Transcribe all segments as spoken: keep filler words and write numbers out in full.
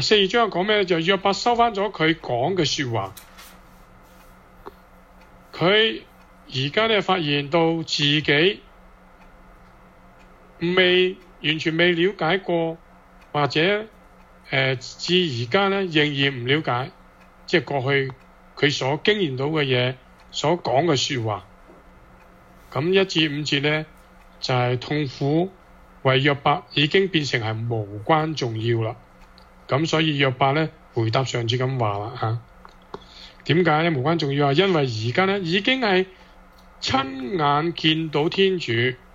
四二章講咩？就約伯收翻咗佢講嘅說話，佢而家咧發現到自己未完全未了解過，或者誒至而家咧仍然唔了解，即係過去佢所經驗到嘅嘢，所講嘅說話。咁一至五節咧就係、是、痛苦為約伯已經變成係無關重要啦。咁所以約伯咧回答上次咁話啦吓，點解咧無關重要啊？因為而家咧已經係親眼見到天主，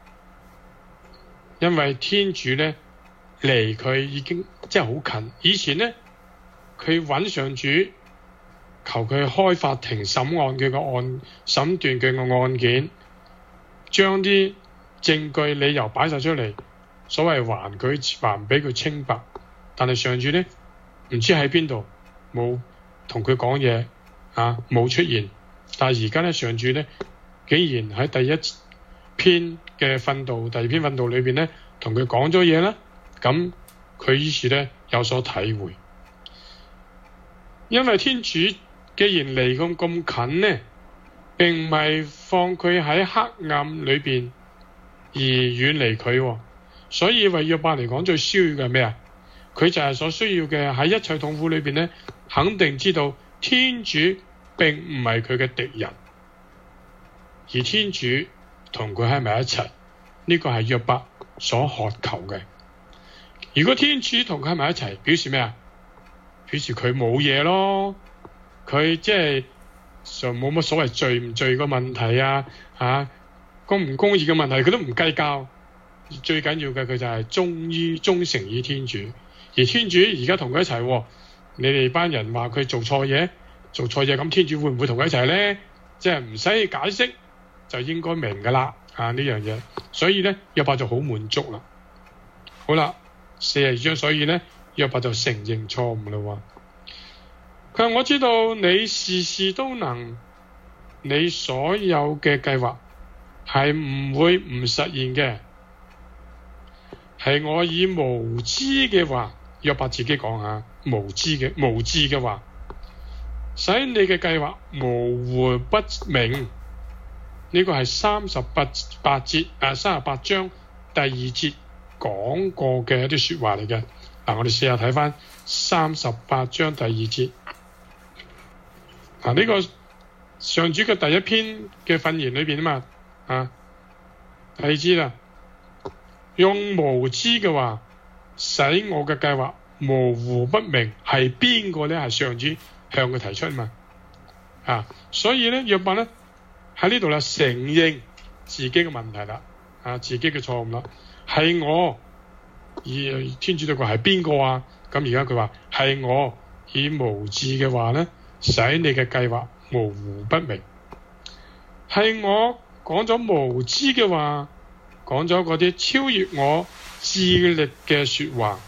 因為天主咧離佢已經即係好近。以前咧佢揾上主，求佢開法庭審案佢個案，審斷佢個案件，將啲證據理由擺晒出嚟，所謂還佢還俾佢清白。但係上主咧唔知喺邊度，冇同佢講嘢啊，冇出現。但係而家咧上主咧竟然喺第一篇嘅訓導，第二篇訓導裏邊咧同佢講咗嘢啦。咁佢於是咧有所體會，因為天主既然離咁咁近呢，並唔係放佢喺黑暗裏邊而遠離佢，所以為約伯嚟講最需要嘅係咩啊？佢就係所需要嘅喺一切痛苦裏邊咧，肯定知道天主並唔係佢嘅敵人，而天主同佢喺埋一齊，呢個係約伯所渴求嘅。如果天主同佢喺埋一齊，表示咩啊？表示佢冇嘢咯，佢即係就冇乜所謂罪唔罪個問題啊，吓公唔公義嘅問題佢都唔計較，最緊要嘅佢就係忠於忠誠於天主。而天主而家同佢一齊，你哋班人話佢做錯嘢，做錯嘢，咁天主會唔會同佢一齊咧？即係唔使解釋就應該明噶啦，啊呢樣嘢，所以咧約伯就好滿足啦。好啦，四十二章，所以咧約伯就承認錯誤啦。佢話我知道你事事都能，你所有嘅計劃係唔會唔實現嘅，係我以無知嘅話。約伯自己講下無知嘅無知嘅話，使你嘅計劃模糊不明。呢、這個係三十八八節啊，三十八章第二節講過嘅一啲說話嚟嘅。嗱、啊，我哋試下睇翻三十八章第二節。啊，呢、這個上主嘅第一篇嘅訓言裏邊啊嘛，啊，第二節啦，用無知嘅話。使我嘅計劃模糊不明，係邊個咧？係上主向佢提出嘛？啊，所以咧約伯咧喺呢度啦，承認自己嘅問題啦，啊，自己嘅錯誤啦，係我以天主對佢係邊個啊？咁而家佢話係我以無知嘅話咧，使你嘅計劃模糊不明，係我講咗無知嘅話，講咗嗰啲超越我智力嘅說話，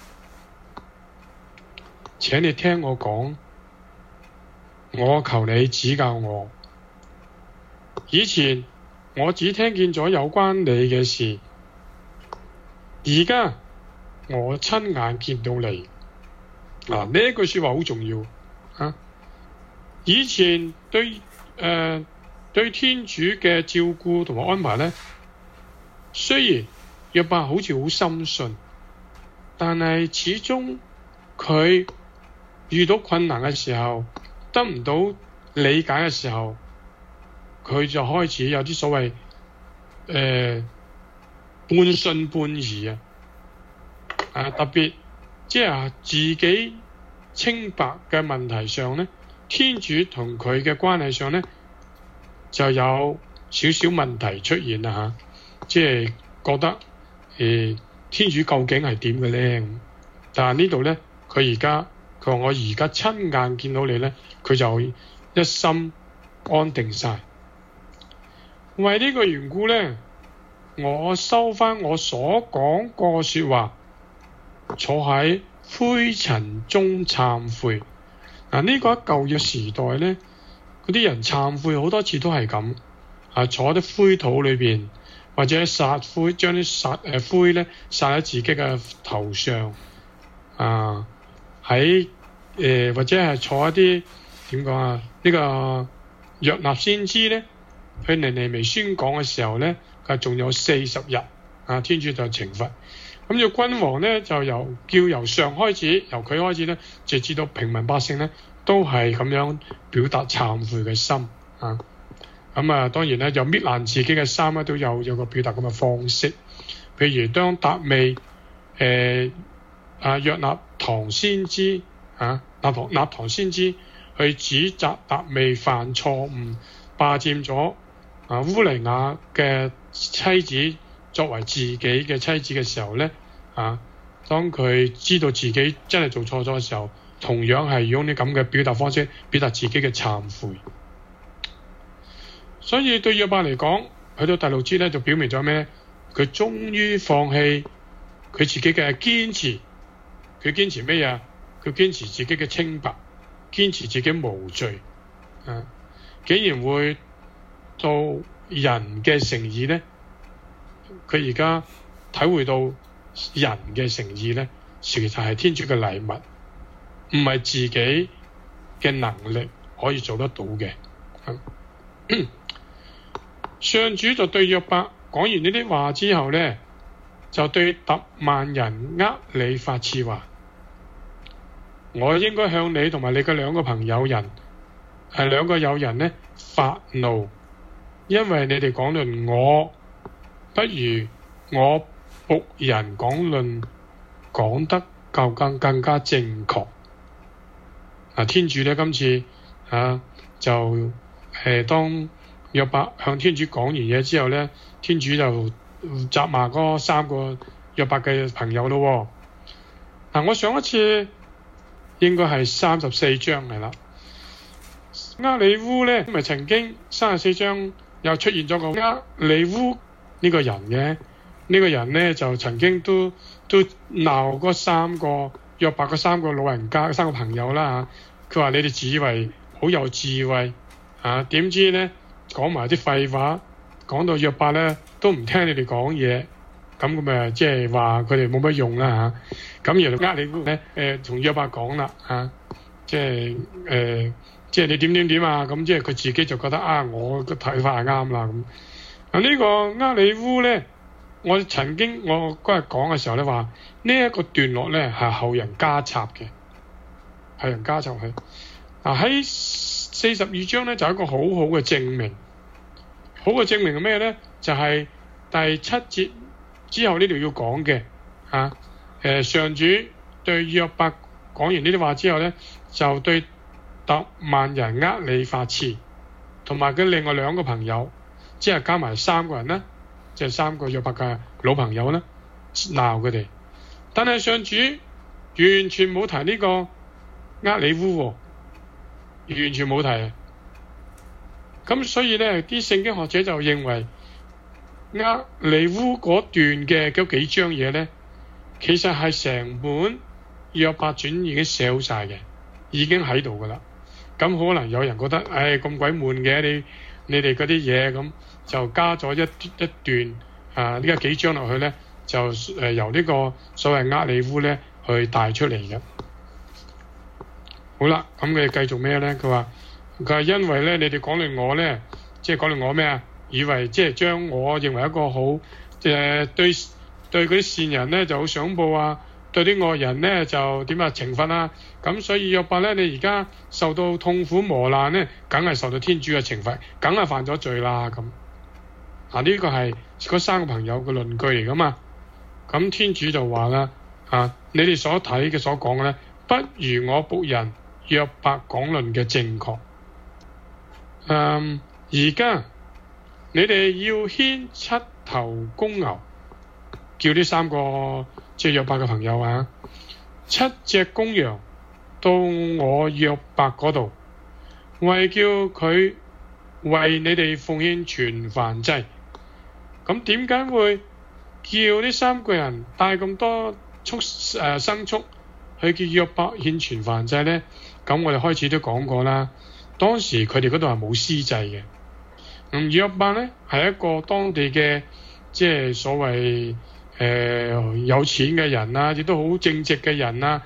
請你聽我講，我求你指教我。以前我只聽見咗有關你嘅事，而家我親眼見到你。嗱，呢一句說話好重要啊！以前對誒、呃、對天主嘅照顧同埋安排咧，雖然約伯好似好深信，但係始終佢遇到困難嘅時候，得唔到理解嘅時候，佢就開始有啲所謂誒、呃、半信半疑啊！啊，特別即係自己清白嘅問題上咧，天主同佢嘅關係上咧就有少少問題出現啦吓、啊，即係覺得。誒，天主究竟係點嘅咧？但係呢度咧，佢而家佢話我而家親眼見到你咧，佢就一心安定晒。為呢個緣故咧，我收翻我所講過說話，坐喺灰塵中懺悔。嗱，呢個喺舊約時代咧，嗰啲人懺悔好多次都係咁，啊，坐喺啲灰土裏邊。或者撒灰，將啲撒誒灰咧撒喺自己嘅頭上，啊， 喺誒、呃、或者係坐一啲點講啊？呢、這個約納先知咧，去尼尼微宣講嘅時候咧，佢仲有四十日啊，天主就懲罰。咁要君王咧就由叫由上開始，由佢開始咧，直至到平民百姓咧，都係咁樣表達懺悔嘅心啊。咁啊，當然咧就搣爛自己嘅衫咧，都有有個表達咁嘅方式。譬如當達味誒啊約納堂先知啊，納堂納堂先知去指責達味犯錯誤，霸佔咗啊烏利亞嘅妻子作為自己嘅妻子嘅時候咧，啊，當佢知道自己真係做錯咗嘅時候，同樣係用啲咁嘅表達方式表達自己嘅懺悔。所以對約伯嚟講，去到第六節咧就表明咗咩？佢終於放棄佢自己嘅堅持，佢堅持咩啊？佢堅持自己嘅清白，堅持自己無罪，啊，竟然會到人嘅誠意咧？佢而家體會到人嘅誠意咧，其實係天主嘅禮物，唔係自己嘅能力可以做得到嘅。上主就對約伯講完呢啲話之後咧，就對特萬人厄里法次話：我應該向你同埋你嘅兩個朋友人，係兩個友人咧發怒，因為你哋講論我，不如我僕人講論講得夠更更加正確。啊，天主咧今次啊就誒、呃、當約伯向天主講完嘢之後咧，天主就責罵嗰三個約伯嘅朋友咯、哦。嗱、啊，我上一次應該係三十四章嚟啦。厄里烏咧，咪曾經三十四章又出現咗個厄里烏呢個人嘅，呢、這個人咧就曾經都都鬧嗰三個約伯嗰三個老人家、三個朋友啦嚇。佢、啊、話你哋自以為好有智慧啊，點知咧？講埋啲廢話，講到約伯咧都唔聽你哋講嘢，咁咁咪即係話佢哋冇乜用啦嚇。咁然後呃你咧誒同約伯講啦嚇，即係誒即係你點點點啊，咁即係佢自己就覺得啊，我個睇法係啱啦咁。啊、這個、呢個厄里烏咧，我曾經我嗰日講嘅時候咧話，呢一、這個段落咧係後人加插嘅，後人加插去。嗱喺四十二章咧就係、一個好好嘅證明，好嘅證明係咩咧？就係、是、第七節之後呢度要講嘅嚇，誒上主對約伯講完呢啲話之後咧，就對特萬人厄里法次同埋佢另外兩個朋友，即係加埋三個人啦，即係三個約伯嘅老朋友啦，鬧佢哋。但係上主完全冇提呢個厄里烏喎。完全冇提，咁所以咧，啲聖經學者就認為厄里烏嗰段嘅嗰幾章嘢咧，其實係成本約伯傳已經寫好晒嘅，已經喺度噶啦。咁可能有人覺得，唉咁鬼悶嘅，你你哋嗰啲嘢咁就加咗一一段啊呢個幾章落去咧，就誒、呃、由呢個所謂厄里烏咧去帶出嚟嘅。好啦，咁佢繼續咩咧？佢話佢係因為咧，你哋講論我咧，即係講論我咩啊？以為即係將我認為一個好誒、呃、對對嗰啲善人咧就好賞報啊，對啲惡人咧就點啊懲罰啊。咁所以約伯咧，你而家受到痛苦磨難咧，梗係受到天主嘅懲罰，梗係犯咗罪啦。咁啊呢、這個係嗰三個朋友嘅論據嚟噶嘛。咁天主就話啦，啊你哋所睇嘅所講嘅咧，不如我僕人約伯講論嘅正確。嗯，而家你哋要牽七頭公牛，叫呢三個即係約伯嘅朋友啊，七隻公羊到我約伯嗰度，為叫佢為你哋奉獻全燔祭。咁點解會叫呢三個人帶咁多畜誒、呃、牲畜去叫約伯獻全燔祭咧？咁我哋開始都講過啦，當時佢哋嗰度係冇司祭嘅。咁約伯咧係一個當地嘅即係所謂誒、呃、有錢嘅人啊，亦都好正直嘅人啊，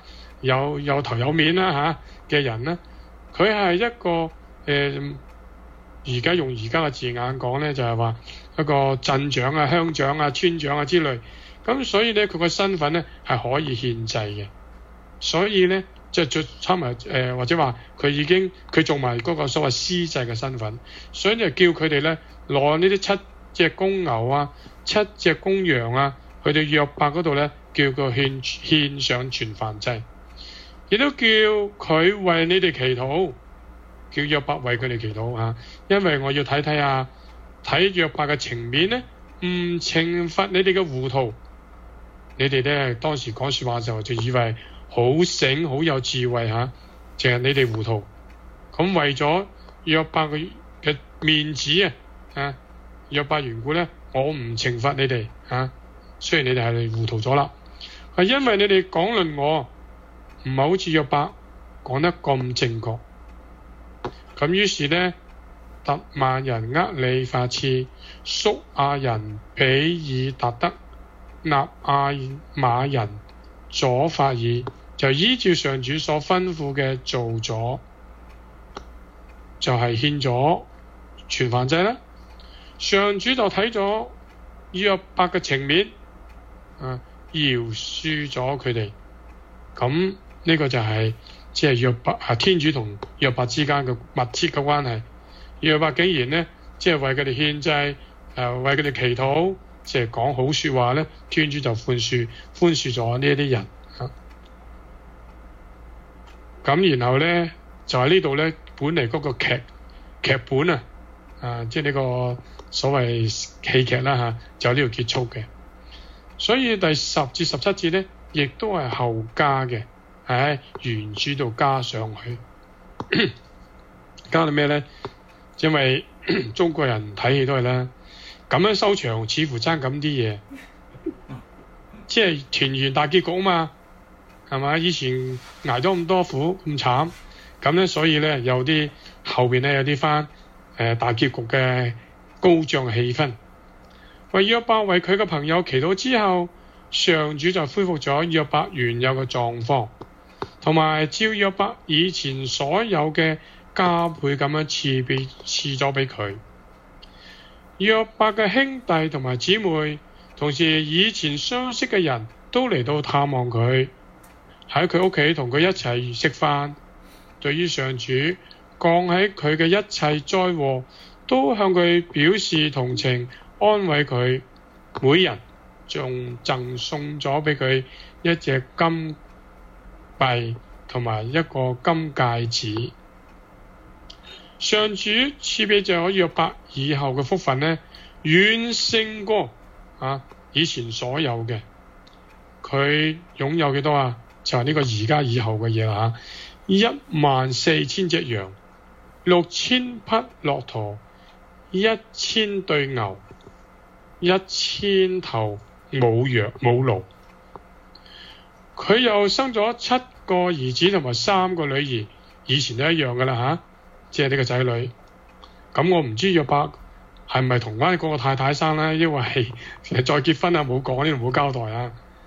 有有頭有面啦嚇嘅人咧，佢係一個誒而家用而家嘅字眼講咧，就係話一個鎮長啊、鄉長啊、村長啊之類。咁所以咧，佢個身份咧係可以獻祭嘅。所以咧，即係做參埋誒，或者話佢已經佢做埋嗰個所謂司祭嘅身份，所以就叫佢哋咧攞呢啲七隻公牛啊、七隻公羊啊，去到約伯嗰度咧，叫佢獻獻上全燔祭，亦都叫佢為你哋祈禱，叫約伯為佢哋祈禱啊。因為我要睇睇啊，睇約伯嘅情面咧，唔懲罰你哋嘅糊塗。你哋咧當時講說話嘅時候就以為好醒好有智慧吓，淨係你哋糊塗。咁為咗約伯嘅嘅面子啊，啊約伯緣故咧，我唔懲罰你哋啊。雖然你哋係糊塗咗啦，係因為你哋講論我唔係好似約伯講得咁正確。咁於是咧，特曼人厄里法次、宿亞人比爾達德、納亞瑪人左法爾就依照上主所吩咐嘅做咗，就係獻咗全燔祭啦。上主就睇咗約伯嘅情面，啊，饒恕咗佢哋。咁呢個就係即係約伯啊，天主同約伯之間嘅密切嘅關係。約伯竟然呢，即係為佢哋獻祭，誒、呃，為佢哋祈禱，即係講好說話咧，天主就寬恕寬恕咗呢一啲人。咁然後咧就喺呢度咧，本嚟嗰個劇劇本啊，啊，即係呢個所謂戲劇啦吓，就喺呢度結束嘅。所以第十至十七節咧，亦都係後加嘅，喺原著度加上去。加到咩咧？因為中國人睇戲都係啦，咁樣收場似乎爭咁啲嘢，即係團圓大結局啊嘛，係咪？以前捱咗咁多苦咁慘，咁咧所以咧有啲後邊咧有啲翻誒大結局嘅高漲氣氛。為約伯為佢嘅朋友祈禱之後，上主就恢復咗約伯原有嘅狀況，同埋照約伯以前所有嘅加倍咁樣賜俾賜咗俾佢。約伯嘅兄弟同埋姊妹，同時以前相識嘅人都嚟到探望佢，喺佢屋企同佢一齊食飯。對於上主降喺佢嘅一切災禍，都向佢表示同情，安慰佢。每人仲贈送咗俾佢一隻金幣同埋一個金戒指。上主賜俾咗約伯以後嘅福分呢，遠勝過啊以前所有嘅。佢擁有幾多啊？就係、是、呢個而家以後嘅嘢啦吓，一萬四千隻羊，六千匹駱駝，一千對牛，一千頭母羊母驢。佢又生咗七個兒子同埋三個女兒，以前都一樣噶啦吓。即係呢個仔女，咁我唔知約伯係咪同翻嗰個太太生咧，因為係再結婚啊，冇講呢度冇交代啊。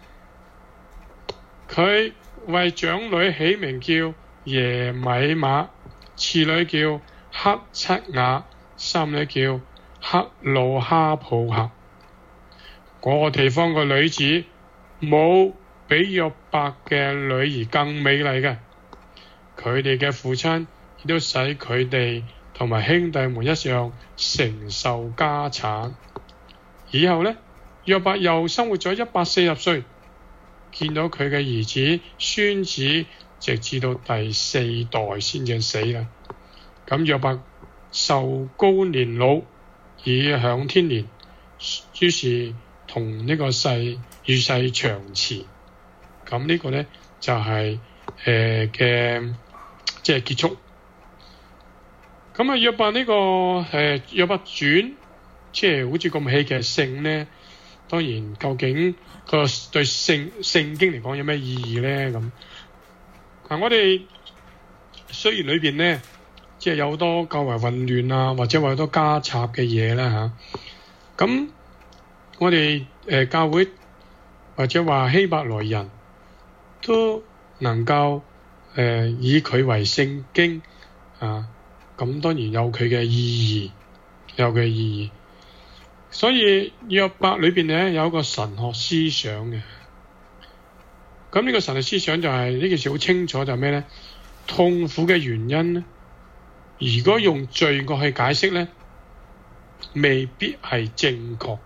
佢為長女起名叫耶米瑪，次女叫克七雅，三女叫克魯哈普克。嗰、那個地方個女子冇比約伯嘅女兒更美麗嘅，佢哋嘅父親亦都使佢哋同埋兄弟們一樣承受家產。以後呢，約伯又生活咗一百四十歲，見到佢嘅兒子孫子，直至到第四代先至死啦。咁約伯壽高年老，已享天年，於是同呢個世與世長辭。咁呢個呢，就係誒嘅即係結束。咁啊，約伯呢個誒約伯傳，即係好似咁戲劇性咧。當然，究竟個對聖聖經嚟講有咩意義咧？咁嗱，我哋雖然裏邊咧，即係有好多較為混亂啊，或者話好多加插嘅嘢啦嚇。咁我哋誒教會或者話希伯來人都能夠誒、呃、以佢為聖經啊，咁當然有佢嘅意義，有佢嘅意義。所以約伯裏邊咧有一個神學思想嘅，咁呢個神學思想就係、是、呢件事好清楚，就係咩咧？痛苦嘅原因咧，如果用罪惡去解釋咧，未必係正確嘅，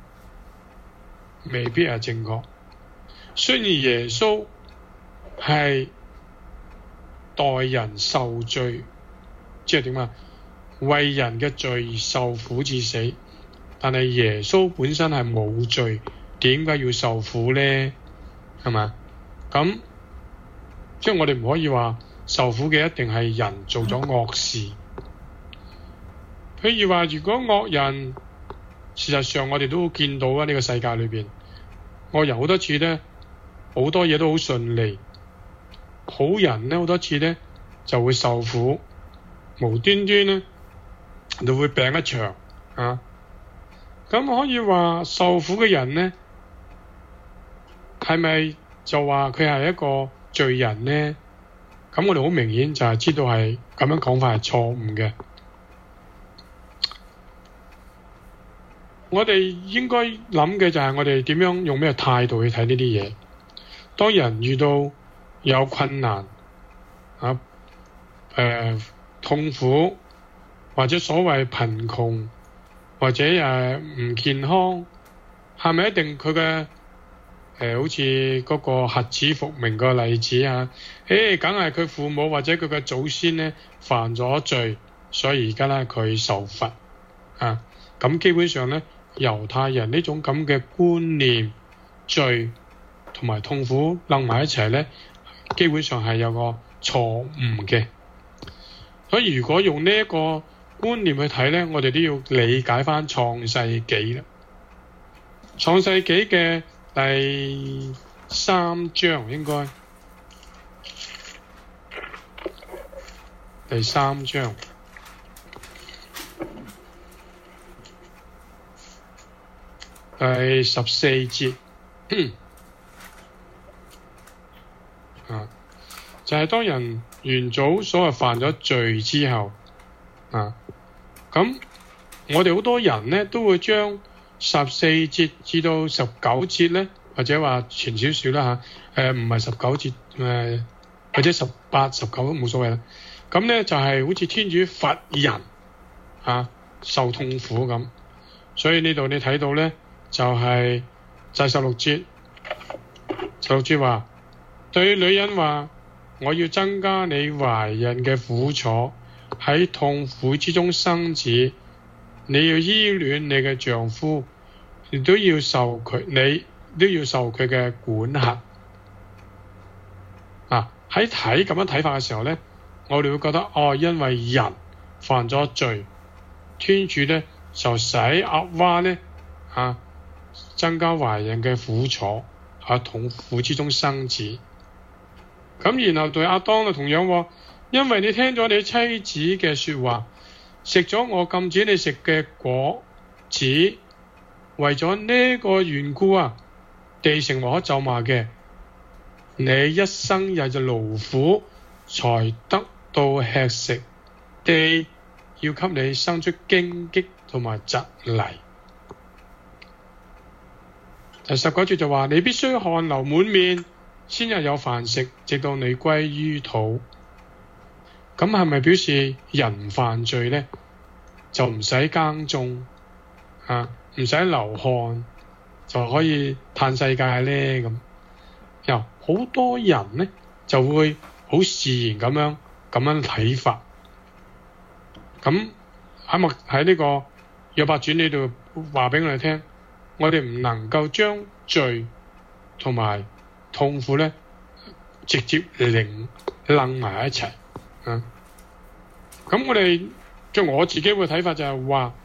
未必係正確。雖然耶穌係代人受罪，即係點啊？為人嘅罪受苦至死，但係耶穌本身係冇罪，點解要受苦咧？係嘛？咁即係我哋唔可以話受苦嘅一定係人做咗惡事。譬如話，如果惡人，事實上我哋都見到啊，呢個世界裏邊惡人好多次咧，好多嘢都好順利，好人咧好多次咧就會受苦，無端端咧就會病一場啊。咁可以話受苦嘅人咧，係咪就話佢係一個罪人咧？咁我哋好明顯就係知道係咁樣講法係錯誤嘅。我哋應該諗嘅就係我哋點樣用咩態度去睇呢啲嘢。當人遇到有困難啊、誒、呃、痛苦或者所謂貧窮或者誒唔健康，係咪一定佢嘅誒好似嗰個核子復明個例子啊？誒，梗係佢父母或者佢嘅祖先咧犯咗罪，所以而家咧佢受罰啊。咁基本上咧，猶太人呢種咁嘅觀念、罪同埋痛苦楞埋一齊咧，基本上係有個錯誤嘅。所以如果用呢一個觀念去睇咧，我哋都要理解翻創世紀啦。創世紀嘅第三章應該第三章。第十四節，啊，就係、是、當人元祖所謂犯咗罪之後，啊，咁我哋好多人咧都會將十四節至到十九節咧，或者話前少少啦嚇，誒唔係十九節，誒、呃、或者十八、十九都冇所謂啦。咁咧就係、是、好似天主罰人啊受痛苦咁，所以呢度你睇到咧。就係第十六節，十六節話對女人話，我要增加你懷孕嘅苦楚，喺痛苦之中生子，你要依戀你嘅丈夫，亦都要受佢，你都要受佢嘅管轄。啊，喺睇咁樣睇法嘅時候咧，我哋會覺得哦，因為人犯咗罪，天主咧就使阿娃咧啊。增加懷孕嘅苦楚，喺痛苦之中生子。咁然後對亞當就同樣喎，因為你聽咗你妻子嘅說話，食咗我禁止你食嘅果子，為咗呢個緣故啊，地成為可咒罵嘅，你一生日就勞苦才得到吃食，地要給你生出荊棘同埋蒺藜。第十九節就話，你必須汗流滿面，先日有飯食，直到你歸於土。咁係咪表示人犯罪咧，就唔使耕種啊，唔使流汗就可以嘆世界咧？咁又好多人咧就會好自然咁樣咁樣睇法。咁喺默喺呢個約伯傳呢度話俾我哋聽。我哋唔能夠將罪同埋痛苦咧直接擰楞埋一齊啊！咁我哋即係我自己會睇法就係話，